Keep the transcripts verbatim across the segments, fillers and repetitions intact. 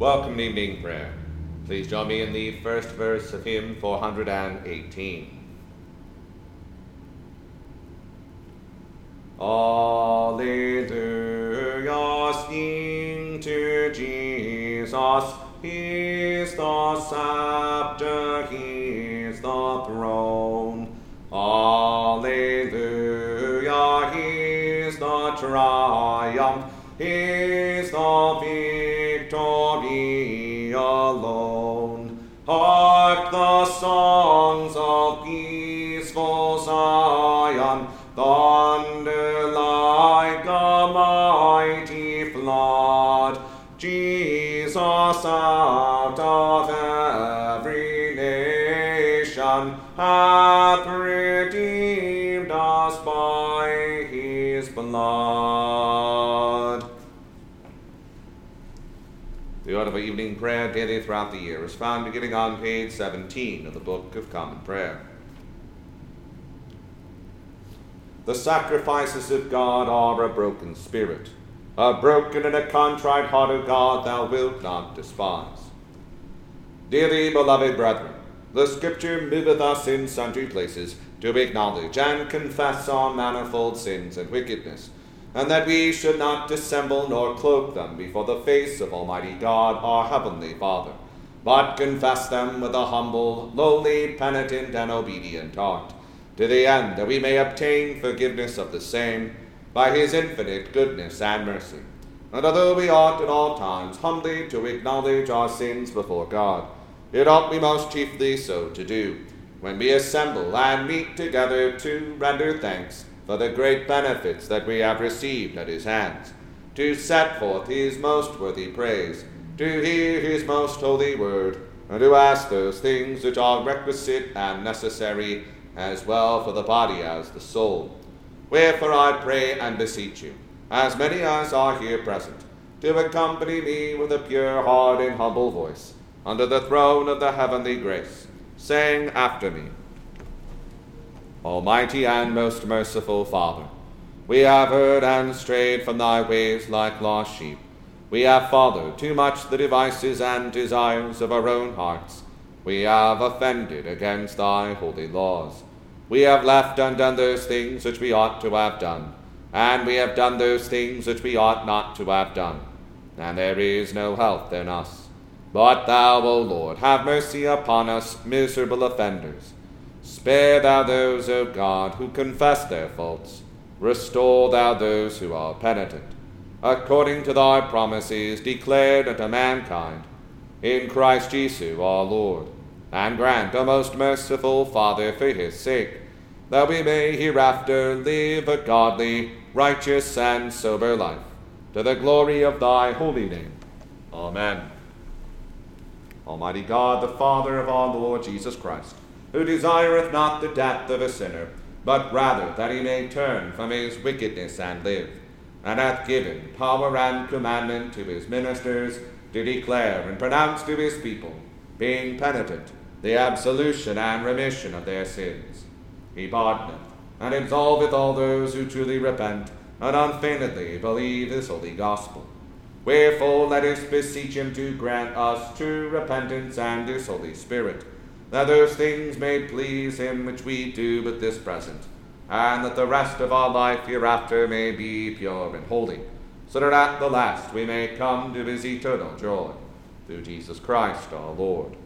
Welcome to evening prayer. Please join me in the first verse of hymn four hundred eighteen. Alleluia, sing to Jesus, he's the scepter, he's the throne. Alleluia, he's the triumph, he's the victory alone. Hark the songs of peaceful Zion, thunder like a mighty flood. Jesus out of every nation hath redeemed us by his blood. The order of evening prayer daily throughout the year is found beginning on page seventeen of the Book of Common Prayer. The sacrifices of God are a broken spirit. A broken and a contrite heart, O God, thou wilt not despise. Dearly beloved brethren, the Scripture moveth us in sundry places to acknowledge and confess our manifold sins and wickedness, and that we should not dissemble nor cloak them before the face of Almighty God, our Heavenly Father, but confess them with a humble, lowly, penitent, and obedient heart, to the end that we may obtain forgiveness of the same by his infinite goodness and mercy. And although we ought at all times humbly to acknowledge our sins before God, it ought we most chiefly so to do when we assemble and meet together to render thanks for the great benefits that we have received at his hands, to set forth his most worthy praise, to hear his most holy word, and to ask those things which are requisite and necessary, as well for the body as the soul. Wherefore I pray and beseech you, as many as are here present, to accompany me with a pure heart and humble voice, under the throne of the heavenly grace, saying after me, Almighty and most merciful Father, we have erred and strayed from thy ways like lost sheep. We have followed too much the devices and desires of our own hearts. We have offended against thy holy laws. We have left undone those things which we ought to have done, and we have done those things which we ought not to have done, and there is no health in us. But thou, O Lord, have mercy upon us, miserable offenders. Spare thou those, O God, who confess their faults. Restore thou those who are penitent, according to thy promises declared unto mankind, in Christ Jesus our Lord. And grant, O most merciful Father, for his sake, that we may hereafter live a godly, righteous, and sober life, to the glory of thy holy name. Amen. Almighty God, the Father of our Lord Jesus Christ, who desireth not the death of a sinner, but rather that he may turn from his wickedness and live, and hath given power and commandment to his ministers to declare and pronounce to his people, being penitent, the absolution and remission of their sins. He pardoneth and absolveth all those who truly repent and unfeignedly believe his holy gospel. Wherefore let us beseech him to grant us true repentance and his Holy Spirit, that those things may please him which we do but this present, and that the rest of our life hereafter may be pure and holy, so that at the last we may come to his eternal joy, through Jesus Christ our Lord.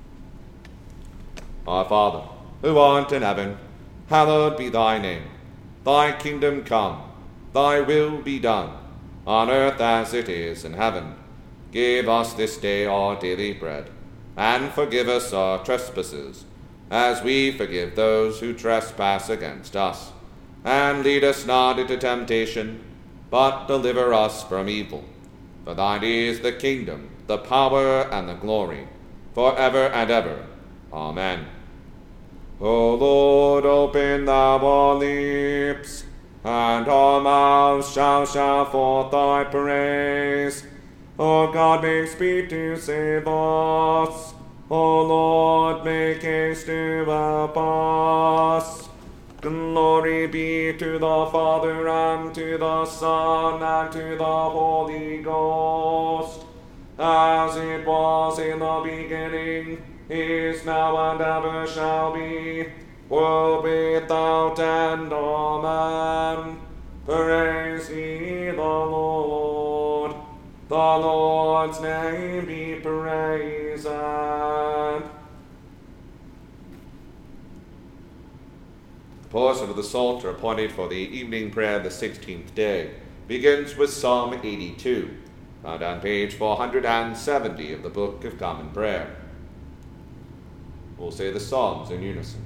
Our Father, who art in heaven, hallowed be thy name. Thy kingdom come, thy will be done, on earth as it is in heaven. Give us this day our daily bread, and forgive us our trespasses, as we forgive those who trespass against us. And lead us not into temptation, but deliver us from evil. For thine is the kingdom, the power, and the glory, for ever and ever. Amen. O Lord, open thou our lips, and our mouths shall shout forth thy praise. O God, make speed to save us. O Lord, make haste to help us. Glory be to the Father, and to the Son, and to the Holy Ghost, as it was in the beginning, is now, and ever shall be, world without end. Amen. Praise ye the Lord. The Lord's name be praised. The portion of the Psalter appointed for the evening prayer of the sixteenth day begins with Psalm eighty-two, found on page four hundred seventy of the Book of Common Prayer. We'll say the Psalms in unison.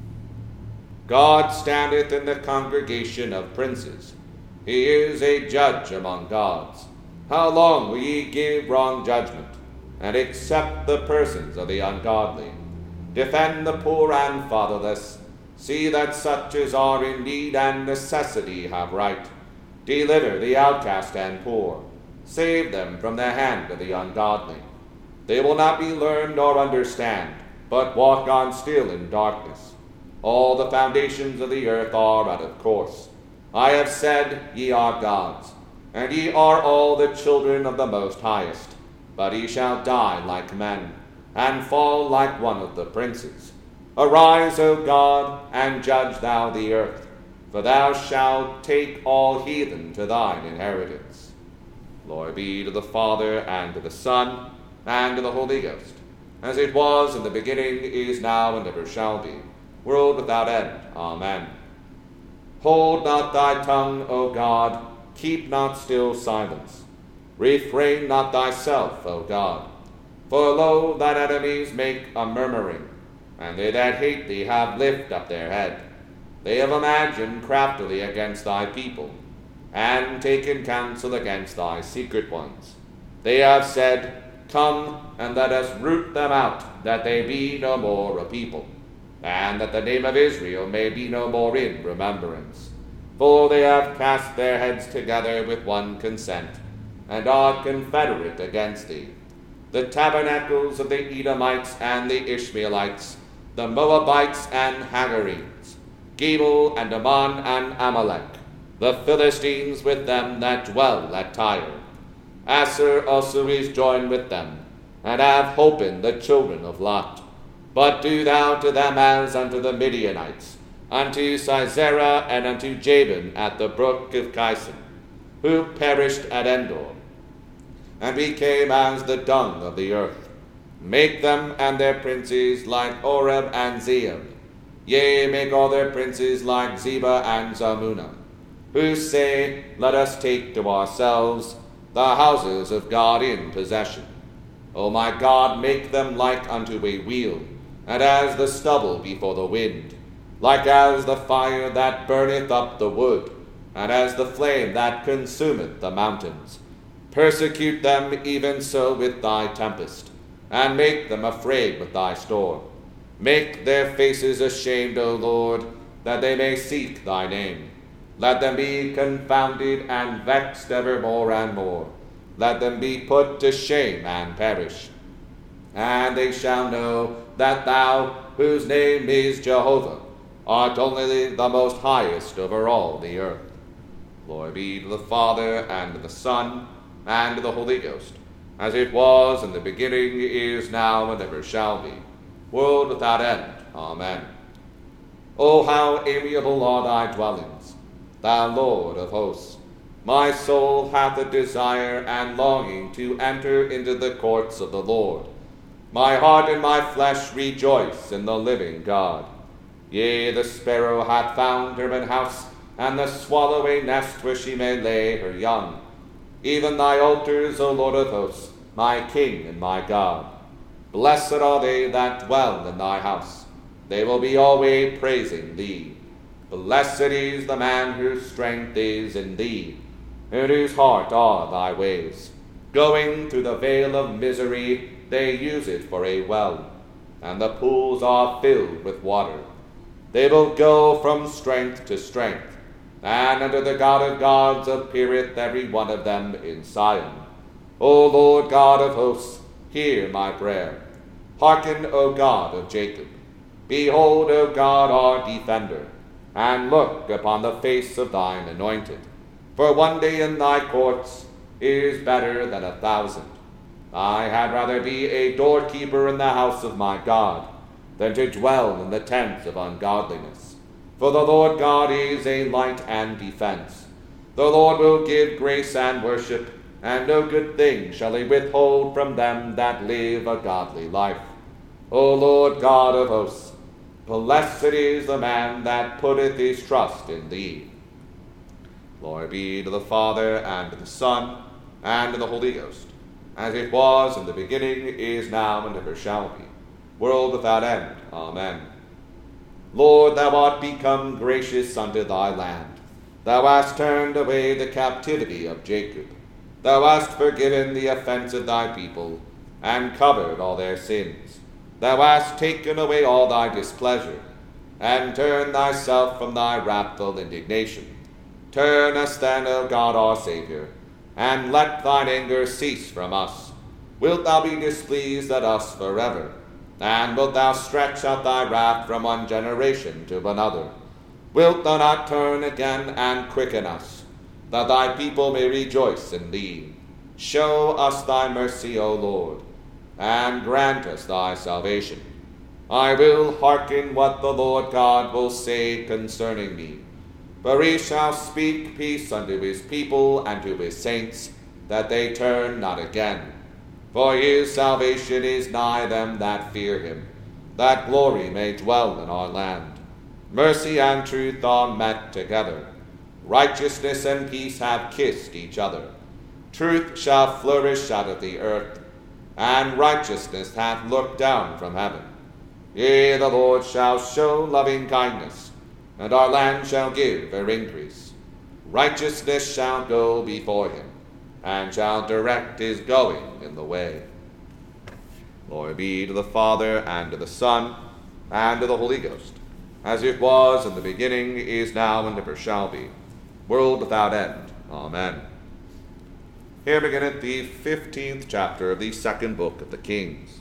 God standeth in the congregation of princes. He is a judge among gods. How long will ye give wrong judgment, and accept the persons of the ungodly? Defend the poor and fatherless. See that such as are in need and necessity have right. Deliver the outcast and poor. Save them from the hand of the ungodly. They will not be learned or understand, but walk on still in darkness. All the foundations of the earth are out of course. I have said, ye are gods, and ye are all the children of the Most Highest. But ye shall die like men, and fall like one of the princes. Arise, O God, and judge thou the earth, for thou shalt take all heathen to thine inheritance. Glory be to the Father, and to the Son, and to the Holy Ghost, as it was in the beginning, is now, and ever shall be, world without end. Amen. Hold not thy tongue, O God, keep not still silence. Refrain not thyself, O God. For lo, thine enemies make a murmuring, and they that hate thee have lift up their head. They have imagined craftily against thy people, and taken counsel against thy secret ones. They have said, Come, and let us root them out, that they be no more a people, and that the name of Israel may be no more in remembrance. For they have cast their heads together with one consent, and are confederate against thee. The tabernacles of the Edomites and the Ishmaelites, the Moabites and Hagarenes, Gebal and Ammon and Amalek, the Philistines with them that dwell at Tyre. Asher also is joined with them, and have holpen the children of Lot. But do thou to them as unto the Midianites, unto Sisera and unto Jabin at the brook of Kison, who perished at Endor, and became as the dung of the earth. Make them and their princes like Oreb and Zeeb. Yea, make all their princes like Zebah and Zalmunna, who say, Let us take to ourselves the houses of God in possession. O my God, make them like unto a wheel, and as the stubble before the wind, like as the fire that burneth up the wood, and as the flame that consumeth the mountains. Persecute them even so with thy tempest, and make them afraid with thy storm. Make their faces ashamed, O Lord, that they may seek thy name. Let them be confounded and vexed evermore and more. Let them be put to shame and perish. And they shall know that thou, whose name is Jehovah, art only the most highest over all the earth. Glory be to the Father, and to the Son, and to the Holy Ghost, as it was in the beginning, is now, and ever shall be, world without end. Amen. O how amiable are thy dwellings, thou Lord of hosts! My soul hath a desire and longing to enter into the courts of the Lord. My heart and my flesh rejoice in the living God. Yea, the sparrow hath found her an house, and the swallow a nest where she may lay her young. Even thy altars, O Lord of hosts, my King and my God. Blessed are they that dwell in thy house. They will be always praising thee. Blessed is the man whose strength is in thee, in whose heart are thy ways. Going through the vale of misery, they use it for a well, and the pools are filled with water. They will go from strength to strength, and unto the God of gods appeareth every one of them in Zion. O Lord God of hosts, hear my prayer. Hearken, O God of Jacob. Behold, O God, our defender, and look upon the face of thine anointed. For one day in thy courts is better than a thousand. I had rather be a doorkeeper in the house of my God, than to dwell in the tents of ungodliness. For the Lord God is a light and defense. The Lord will give grace and worship, and no good thing shall he withhold from them that live a godly life. O Lord God of hosts, blessed is the man that putteth his trust in thee. Glory be to the Father, and to the Son, and to the Holy Ghost, as it was in the beginning, is now, and ever shall be, world without end. Amen. Lord, thou art become gracious unto thy land. Thou hast turned away the captivity of Jacob. Thou hast forgiven the offense of thy people, and covered all their sins. Thou hast taken away all thy displeasure, and turned thyself from thy wrathful indignation. Turn us then, O God our Saviour, and let thine anger cease from us. Wilt thou be displeased at us forever? And wilt thou stretch out thy wrath from one generation to another? Wilt thou not turn again and quicken us, that thy people may rejoice in thee? Show us thy mercy, O Lord, and grant us thy salvation. I will hearken what the Lord God will say concerning me. For he shall speak peace unto his people and to his saints, that they turn not again. For his salvation is nigh them that fear him, that glory may dwell in our land. Mercy and truth are met together. Righteousness and peace have kissed each other. Truth shall flourish out of the earth, and righteousness hath looked down from heaven. Yea, the Lord shall show loving kindness, and our land shall give her increase. Righteousness shall go before him, and shall direct his going in the way. Glory be to the Father, and to the Son, and to the Holy Ghost, as it was in the beginning, is now, and ever shall be, world without end. Amen. Here beginneth the fifteenth chapter of the second book of the Kings.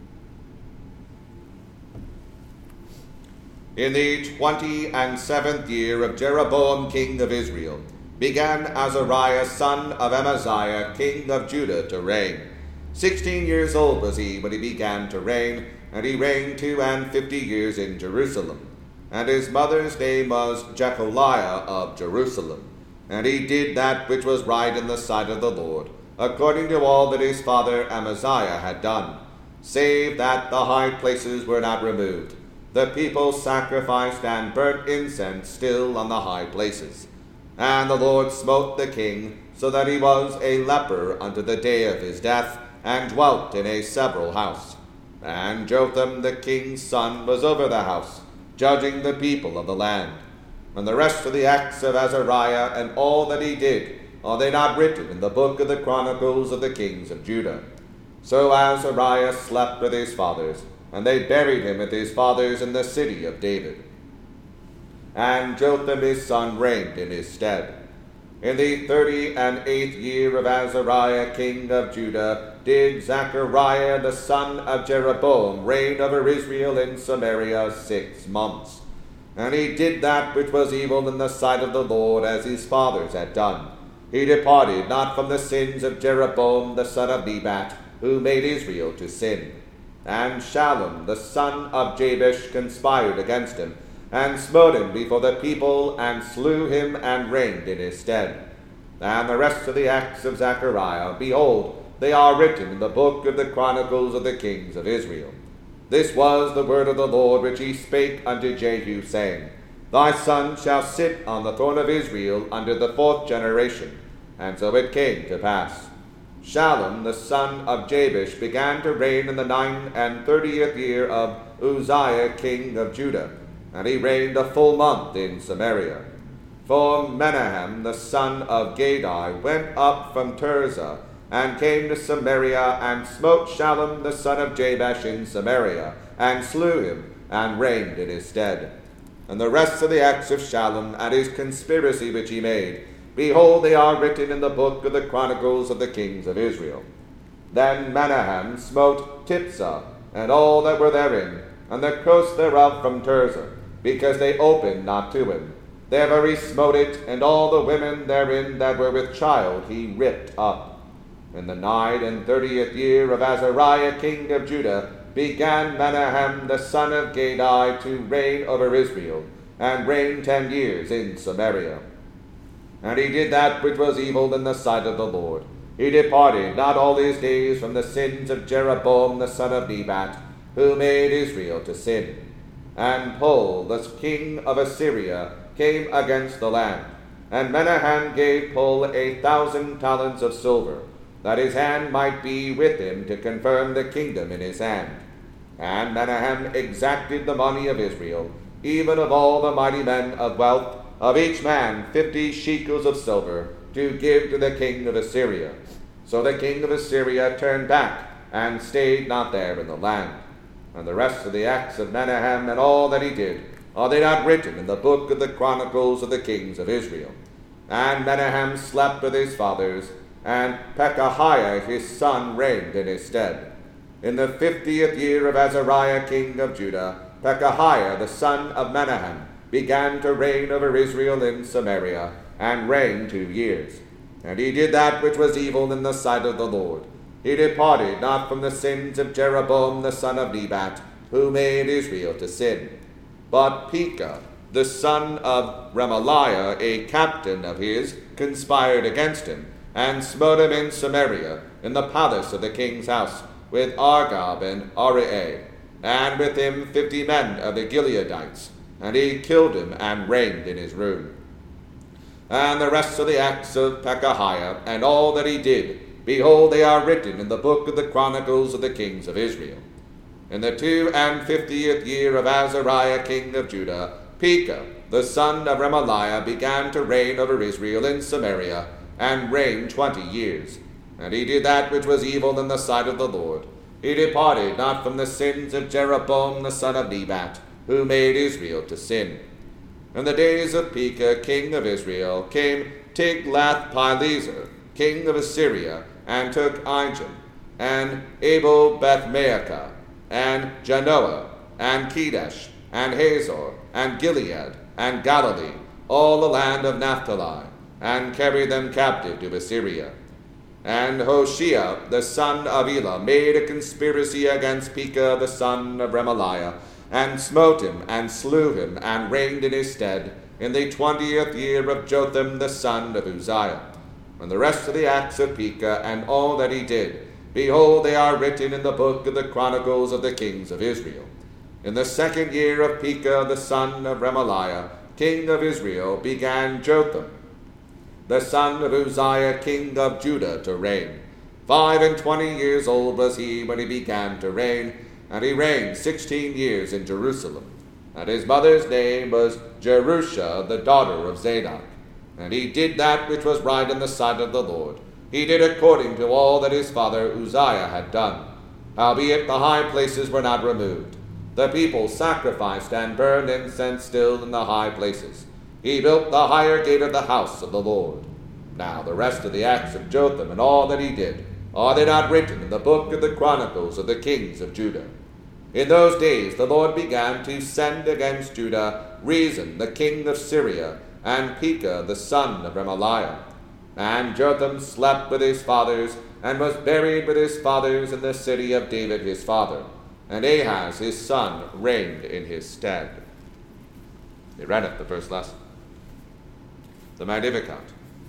In the twenty and seventh year of Jeroboam king of Israel, began Azariah son of Amaziah king of Judah to reign. Sixteen years old was he when he began to reign, and he reigned two and fifty years in Jerusalem. And his mother's name was Jecholiah of Jerusalem. And he did that which was right in the sight of the Lord, according to all that his father Amaziah had done, save that the high places were not removed. The people sacrificed and burnt incense still on the high places. And the Lord smote the king, so that he was a leper unto the day of his death, and dwelt in a several house. And Jotham the king's son was over the house, judging the people of the land. And the rest of the acts of Azariah and all that he did, are they not written in the book of the Chronicles of the kings of Judah? So Azariah slept with his fathers, and they buried him with his fathers in the city of David. And Jotham his son reigned in his stead. In the thirty and eighth year of Azariah king of Judah did Zechariah the son of Jeroboam reign over Israel in Samaria six months. And he did that which was evil in the sight of the Lord, as his fathers had done. He departed not from the sins of Jeroboam the son of Nebat, who made Israel to sin. And Shallum the son of Jabesh conspired against him, and smote him before the people, and slew him, and reigned in his stead. And the rest of the acts of Zechariah, behold, they are written in the book of the Chronicles of the kings of Israel. This was the word of the Lord which he spake unto Jehu, saying, Thy son shall sit on the throne of Israel unto the fourth generation. And so it came to pass. Shallum the son of Jabesh began to reign in the nine and thirtieth year of Uzziah king of Judah, and he reigned a full month in Samaria. For Menahem the son of Gadai went up from Tirzah, and came to Samaria, and smote Shallum the son of Jabesh in Samaria, and slew him, and reigned in his stead. And the rest of the acts of Shallum, and his conspiracy which he made, behold, they are written in the book of the Chronicles of the kings of Israel. Then Menahem smote Tiphsah, and all that were therein, and the coast thereof from Tirzah, because they opened not to him. Therefore he smote it, and all the women therein that were with child he ripped up. In the nine and thirtieth year of Azariah king of Judah began Menahem the son of Gadi to reign over Israel, and reigned ten years in Samaria. And he did that which was evil in the sight of the Lord. He departed not all his days from the sins of Jeroboam the son of Nebat, who made Israel to sin. And Pul, the king of Assyria, came against the land. And Menahem gave Pul a thousand talents of silver, that his hand might be with him to confirm the kingdom in his hand. And Menahem exacted the money of Israel, even of all the mighty men of wealth, of each man fifty shekels of silver, to give to the king of Assyria. So the king of Assyria turned back, and stayed not there in the land. And the rest of the acts of Menahem and all that he did, are they not written in the book of the chronicles of the kings of Israel? And Menahem slept with his fathers, and Pekahiah his son reigned in his stead. In the fiftieth year of Azariah king of Judah, Pekahiah the son of Menahem began to reign over Israel in Samaria, and reigned two years. And he did that which was evil in the sight of the Lord. He departed not from the sins of Jeroboam the son of Nebat, who made Israel to sin. But Pekah, the son of Remaliah, a captain of his, conspired against him, and smote him in Samaria, in the palace of the king's house, with Argob and Arieh, and with him fifty men of the Gileadites, and he killed him and reigned in his room. And the rest of the acts of Pekahiah, and all that he did, behold, they are written in the book of the chronicles of the kings of Israel. In the two and fiftieth year of Azariah king of Judah, Pekah, the son of Remaliah, began to reign over Israel in Samaria, and reigned twenty years. And he did that which was evil in the sight of the Lord. He departed not from the sins of Jeroboam the son of Nebat, who made Israel to sin. In the days of Pekah king of Israel came Tiglath-Pileser, king of Assyria, and took Ijon, and Abel-Beth-Maachah, and Janoah, and Kedesh, and Hazor, and Gilead, and Galilee, all the land of Naphtali, and carried them captive to Assyria. And Hoshea, the son of Elah, made a conspiracy against Pekah, the son of Remaliah, and smote him, and slew him, and reigned in his stead, in the twentieth year of Jotham, the son of Uzziah. And the rest of the acts of Pekah, and all that he did, behold, they are written in the book of the chronicles of the kings of Israel. In the second year of Pekah, the son of Remaliah, king of Israel, began Jotham, the son of Uzziah, king of Judah, to reign. Five and twenty years old was he when he began to reign, and he reigned sixteen years in Jerusalem. And his mother's name was Jerusha, the daughter of Zadok. And he did that which was right in the sight of the Lord. He did according to all that his father Uzziah had done. Howbeit the high places were not removed. The people sacrificed and burned incense still in the high places. He built the higher gate of the house of the Lord. Now the rest of the acts of Jotham and all that he did, are they not written in the book of the chronicles of the kings of Judah? In those days the Lord began to send against Judah Rezin, the king of Syria, and Pekah, the son of Remaliah. And Jotham slept with his fathers, and was buried with his fathers in the city of David his father. And Ahaz his son reigned in his stead. He read it, the first lesson. The Magnificat.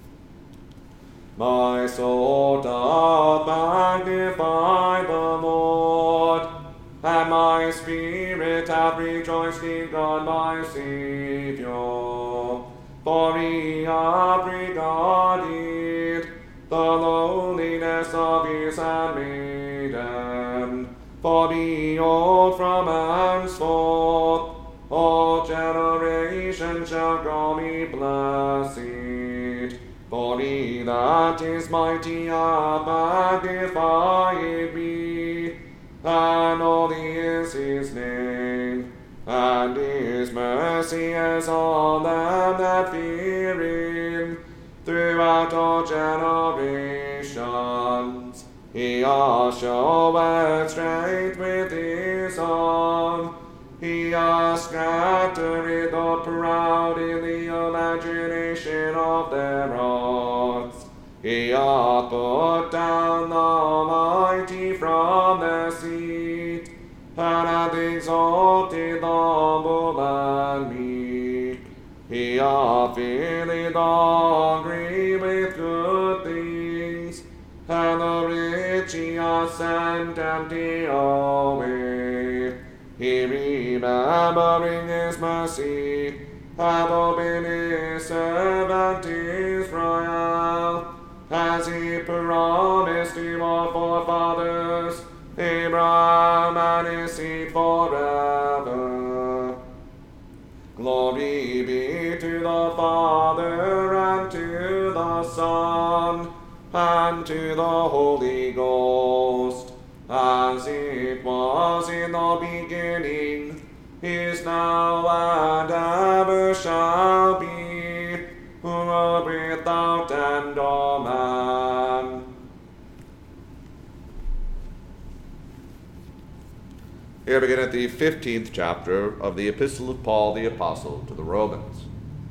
My soul doth magnify the Lord, and my spirit hath rejoiced in God my Saviour. For he hath regarded the lowliness of his handmaiden. For behold, from henceforth all generations shall call me blessed. For he that is mighty hath magnified me, and holy is his name, and his mercy is on them that fear him throughout all generations. He hath showed strength with his arm. He hath scattered the proud in the imagination of their hearts. He hath put put down the mighty from their seat, and hath exalted the humble and meek. He hath filled the grave with good things, and the rich he hath sent empty away. He, remembering his mercy, hath opened his servant Israel, as he promised to our forefathers, Abraham and his seed forever. Glory be to the Father, and to the Son, and to the Holy Ghost, as it was in the beginning, is now, and ever shall be, world without end. Amen. Here begin at the fifteenth chapter of the Epistle of Paul the Apostle to the Romans.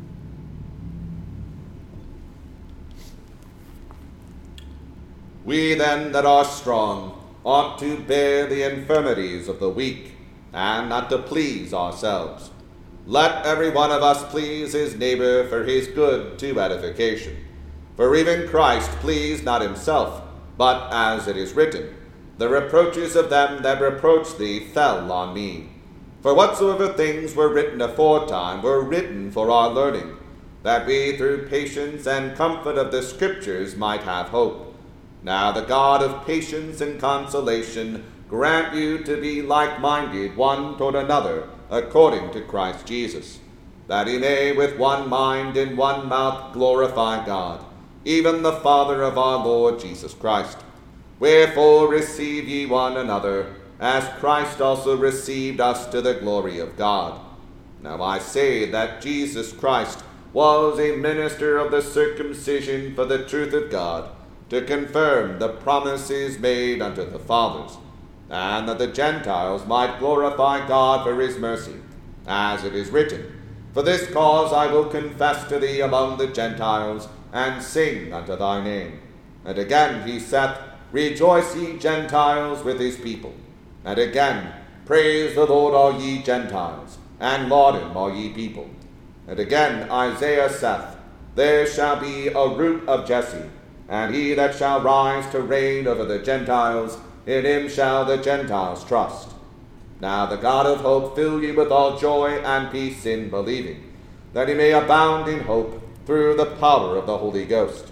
We then that are strong ought to bear the infirmities of the weak, and not to please ourselves. Let every one of us please his neighbor for his good to edification. For even Christ pleased not himself, but as it is written, the reproaches of them that reproached thee fell on me. For whatsoever things were written aforetime were written for our learning, that we through patience and comfort of the Scriptures might have hope. Now the God of patience and consolation grant you to be like-minded one toward another, according to Christ Jesus, that he may with one mind in one mouth glorify God, even the Father of our Lord Jesus Christ. Wherefore receive ye one another, as Christ also received us to the glory of God. Now I say that Jesus Christ was a minister of the circumcision for the truth of God, to confirm the promises made unto the fathers, and that the Gentiles might glorify God for his mercy, as it is written, For this cause I will confess to thee among the Gentiles, and sing unto thy name. And again he saith, Rejoice ye Gentiles with his people. And again, Praise the Lord all ye Gentiles, and laud him all ye people. And again Isaiah saith, There shall be a root of Jesse, and he that shall rise to reign over the Gentiles, in him shall the Gentiles trust. Now the God of hope fill you with all joy and peace in believing, that he may abound in hope through the power of the Holy Ghost.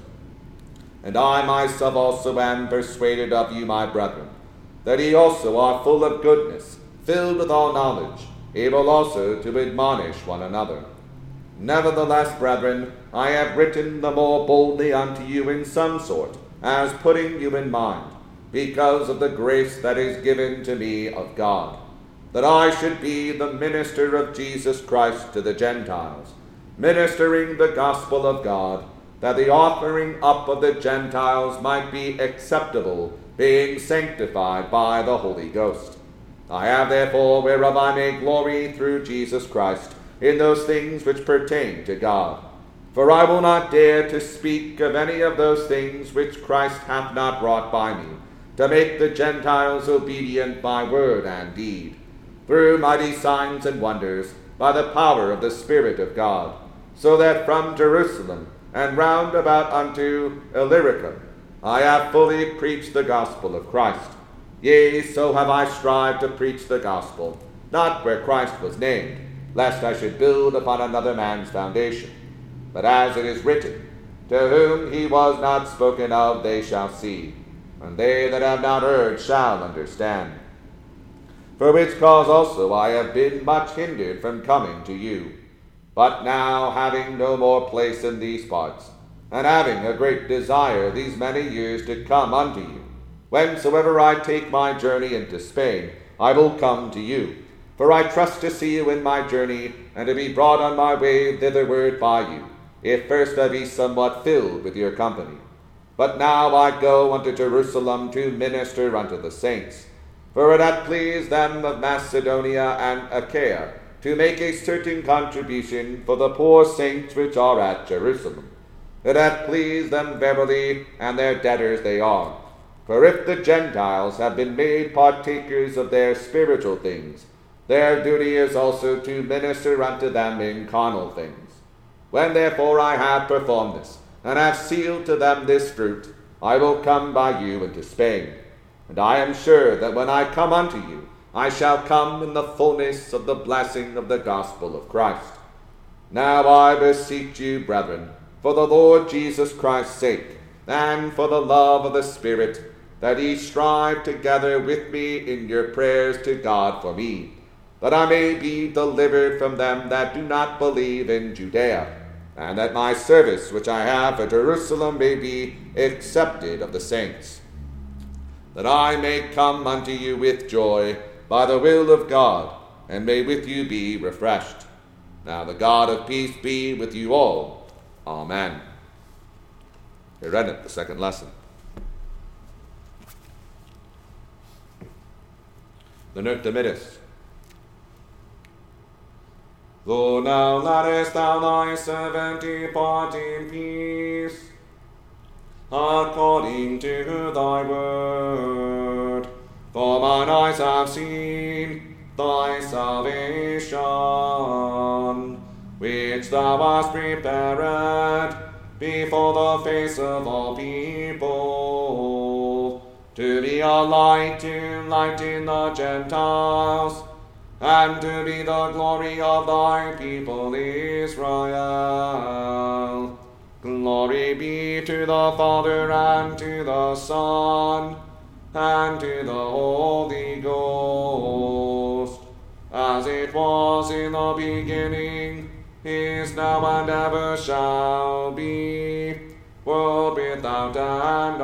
And I myself also am persuaded of you, my brethren, that ye also are full of goodness, filled with all knowledge, able also to admonish one another. Nevertheless, brethren, I have written the more boldly unto you in some sort, as putting you in mind, because of the grace that is given to me of God, that I should be the minister of Jesus Christ to the Gentiles, ministering the gospel of God, that the offering up of the Gentiles might be acceptable, being sanctified by the Holy Ghost. I have therefore whereof I may glory through Jesus Christ, in those things which pertain to God. For I will not dare to speak of any of those things which Christ hath not wrought by me, to make the Gentiles obedient by word and deed, through mighty signs and wonders, by the power of the Spirit of God, so that from Jerusalem and round about unto Illyricum I have fully preached the gospel of Christ. Yea, so have I strived to preach the gospel, not where Christ was named, lest I should build upon another man's foundation. But as it is written, To whom he was not spoken of, they shall see, and they that have not heard shall understand. For which cause also I have been much hindered from coming to you. But now, having no more place in these parts, and having a great desire these many years to come unto you, whensoever I take my journey into Spain, I will come to you. For I trust to see you in my journey, and to be brought on my way thitherward by you, if first I be somewhat filled with your company. But now I go unto Jerusalem to minister unto the saints. For it hath pleased them of Macedonia and Achaia to make a certain contribution for the poor saints which are at Jerusalem. It hath pleased them verily, and their debtors they are. For if the Gentiles have been made partakers of their spiritual things, their duty is also to minister unto them in carnal things. When therefore I have performed this, and have sealed to them this fruit, I will come by you into Spain. And I am sure that when I come unto you, I shall come in the fullness of the blessing of the gospel of Christ. Now I beseech you, brethren, for the Lord Jesus Christ's sake, and for the love of the Spirit, that ye strive together with me in your prayers to God for me, that I may be delivered from them that do not believe in Judea, and that my service which I have at Jerusalem may be accepted of the saints, that I may come unto you with joy by the will of God, and may with you be refreshed. Now the God of peace be with you all. Amen. We read it, the second lesson. The Nunc Dimittis. Lord, now lettest thou thy servant depart in peace, according to thy word. For mine eyes have seen thy salvation, which thou hast prepared before the face of all people, to be a light to lighten the Gentiles, and to be the glory of thy people Israel. Glory be to the Father, and to the Son, and to the Holy Ghost, as it was in the beginning, is now, and ever shall be, world without end.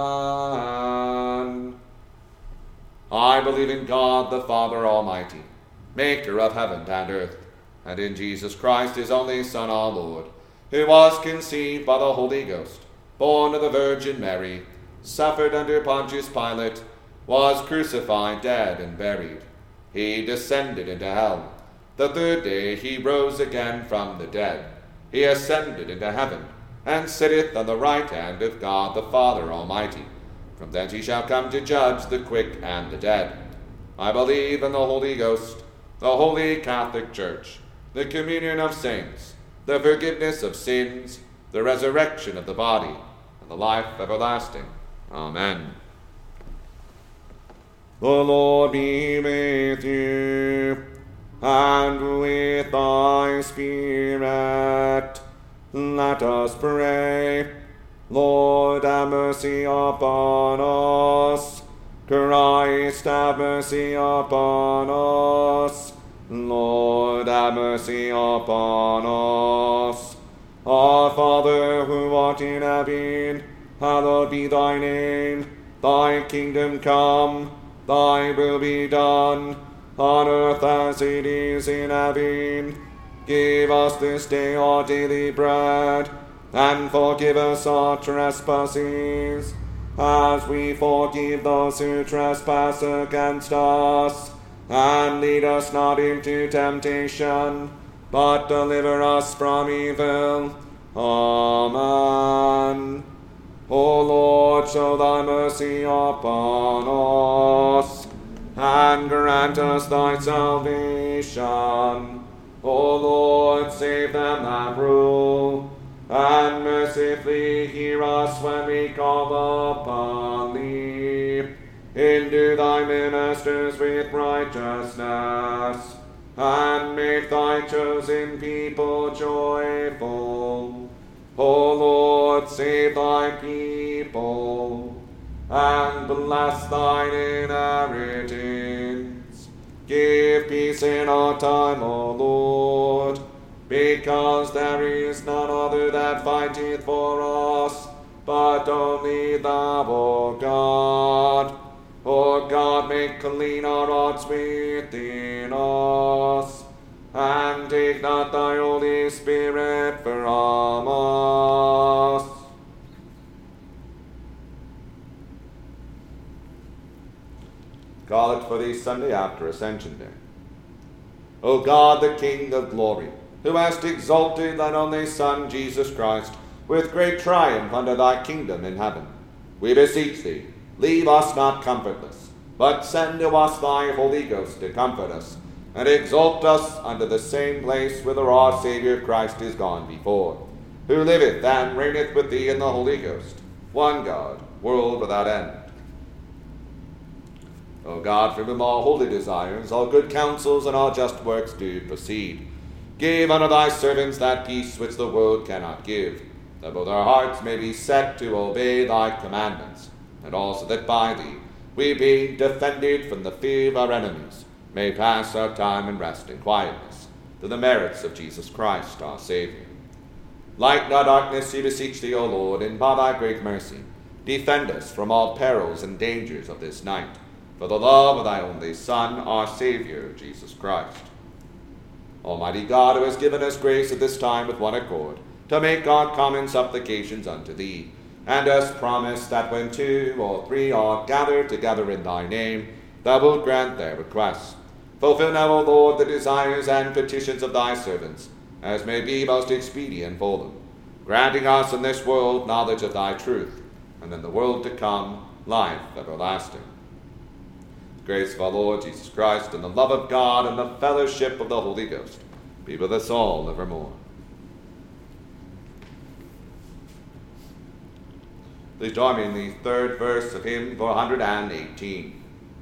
Amen. I believe in God the Father Almighty, maker of heaven and earth, and in Jesus Christ, his only Son, our Lord, who was conceived by the Holy Ghost, born of the Virgin Mary, suffered under Pontius Pilate, was crucified, dead, and buried. He descended into hell. The third day he rose again from the dead. He ascended into heaven, and sitteth on the right hand of God the Father Almighty. From thence he shall come to judge the quick and the dead. I believe in the Holy Ghost, the Holy Catholic Church, the communion of saints, the forgiveness of sins, the resurrection of the body, and the life everlasting. Amen. The Lord be with you, and with thy spirit. Let us pray. Lord, have mercy upon us. Christ, have mercy upon us. Lord, have mercy upon us. Our Father, who art in heaven, hallowed be thy name. Thy kingdom come, thy will be done, on earth as it is in heaven. Give us this day our daily bread, and forgive us our trespasses, as we forgive those who trespass against us. And lead us not into temptation, but deliver us from evil. Amen. O Lord, show thy mercy upon us, and grant us thy salvation. O Lord, save them that rule, and mercifully hear us when we call upon thee. Endue thy ministers with righteousness, and make thy chosen people joyful. O Lord, save thy people, and bless thine inheritance. Give peace in our time, O Lord, because there is none other that fighteth for us, but only thou, O God. O God, make clean our hearts within us, and take not thy Holy Spirit from us. Collect for thee Sunday after Ascension Day. O God, the King of glory, who hast exalted thine only Son, Jesus Christ, with great triumph under thy kingdom in heaven. We beseech thee, leave us not comfortless, but send to us thy Holy Ghost to comfort us, and exalt us unto the same place whither our Saviour Christ is gone before, who liveth and reigneth with thee in the Holy Ghost, one God, world without end. O God, from whom all holy desires, all good counsels, and all just works do proceed, give unto thy servants that peace which the world cannot give, that both our hearts may be set to obey thy commandments, and also that by thee we, being defended from the fear of our enemies, may pass our time in rest and quietness, through the merits of Jesus Christ our Saviour. Lighten our darkness, we beseech thee, O Lord, and by thy great mercy defend us from all perils and dangers of this night, for the love of thy only Son, our Saviour, Jesus Christ. Almighty God, who has given us grace at this time with one accord, to make our common supplications unto thee, and hast promised that when two or three are gathered together in thy name, thou wilt grant their requests. Fulfill now, O Lord, the desires and petitions of thy servants, as may be most expedient for them, granting us in this world knowledge of thy truth, and in the world to come life everlasting. The grace of our Lord Jesus Christ, and the love of God, and the fellowship of the Holy Ghost be with us all evermore. Please join me in the third verse of hymn four hundred eighteen.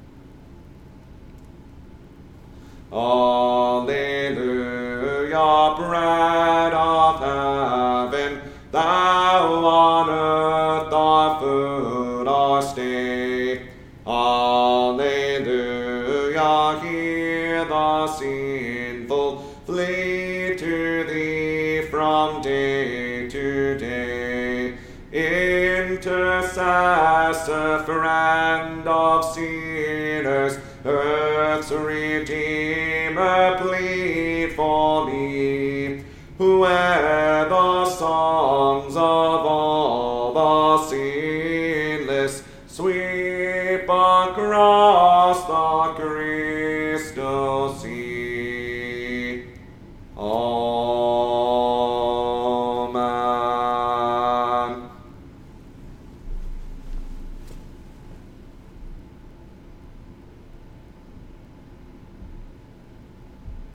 Alleluia, bread of heaven, thou on earth our food, our stay. Alleluia, hear the sinful flee to thee from day to day. Intercessor, friend of sinners, earth's Redeemer, plead for me. Where the songs of all the sinless, sweet